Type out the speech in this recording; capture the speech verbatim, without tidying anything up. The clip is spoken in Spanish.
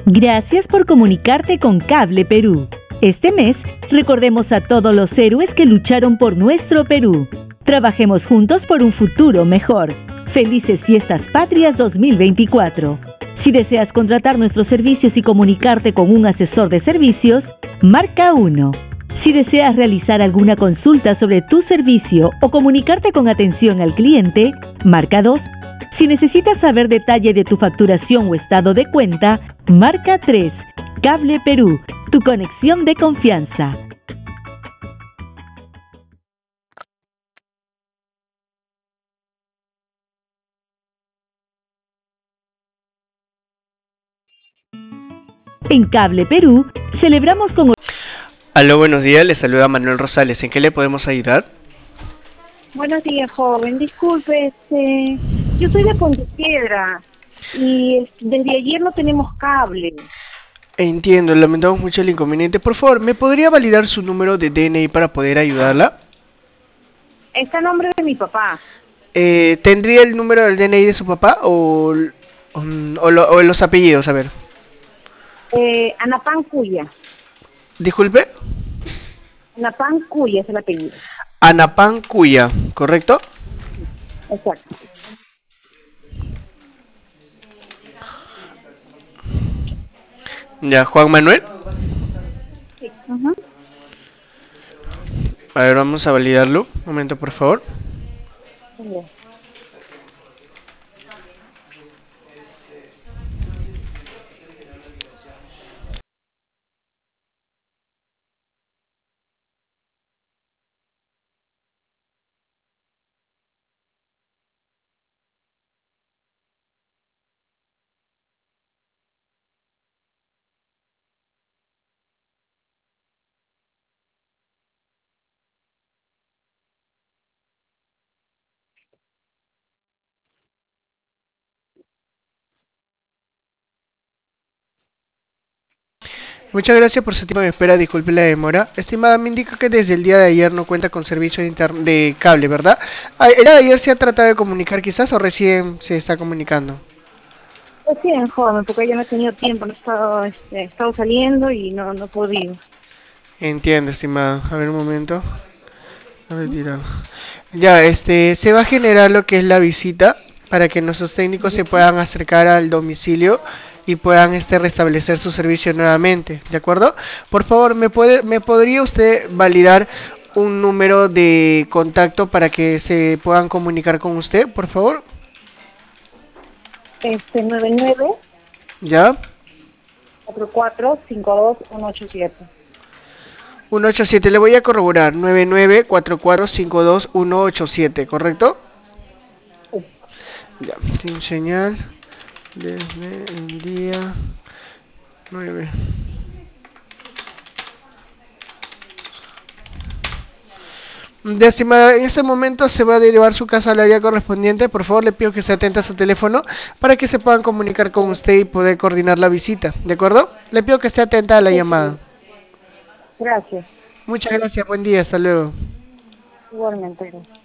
Gracias por comunicarte con Cable Perú. Este mes, recordemos a todos los héroes que lucharon por nuestro Perú. Trabajemos juntos por un futuro mejor. Felices Fiestas Patrias dos mil veinticuatro. Si deseas contratar nuestros servicios y comunicarte con un asesor de servicios, marca uno. Si deseas realizar alguna consulta sobre tu servicio o comunicarte con atención al cliente, marca dos. Si necesitas saber detalle de tu facturación o estado de cuenta, marca tres. Cable Perú, tu conexión de confianza. En Cable Perú, celebramos con... Aló, buenos días, le saluda Manuel Rosales. ¿En qué le podemos ayudar? Buenos días, joven. Disculpe, este, yo soy de Pontepiedra y es- desde ayer no tenemos cable. Entiendo, lamentamos mucho el inconveniente. Por favor, ¿me podría validar su número de D N I para poder ayudarla? Está a nombre de mi papá. Eh, ¿tendría el número del D N I de su papá o, o, o lo- o los apellidos? A ver, Eh, Anapan Cuya. disculpe. Anapan Cuya es el apellido. Anapan Cuya, ¿correcto? Exacto. Ya, Juan Manuel. Sí. Ujú. A ver, vamos a validarlo. Un momento, por favor. Bien. Muchas gracias por su tiempo de espera, disculpe la demora. Estimada, me indica que desde el día de ayer no cuenta con servicio de, inter- de cable, ¿verdad? Ah, ¿el día de ayer se ha tratado de comunicar quizás o recién se está comunicando? Pues bien, joven, porque yo no he tenido tiempo, no he estado, este, he estado saliendo y no, no he podido. Entiendo, estimada. A ver un momento. A retirar. Ya, este, se va a generar lo que es la visita para que nuestros técnicos se puedan acercar al domicilio y puedan este restablecer su servicio nuevamente, ¿de acuerdo? Por favor, ¿me puede, me podría usted validar un número de contacto para que se puedan comunicar con usted, por favor? Este, nueve nueve ¿Ya? cuatro cuatro cinco dos uno ocho siete. uno ocho siete, le voy a corroborar. nueve nueve cuatro cuatro cinco dos uno ocho siete, ¿correcto? Sí. Ya, sin señal desde el día nueve. De estimada, en este momento se va a derivar su caso al área correspondiente. Por favor, le pido que esté atenta a su teléfono para que se puedan comunicar con usted y poder coordinar la visita, ¿de acuerdo? Le pido que esté atenta a la Sí, llamada. sí. Gracias. Muchas gracias, buen día, hasta luego. Igualmente. Gracias.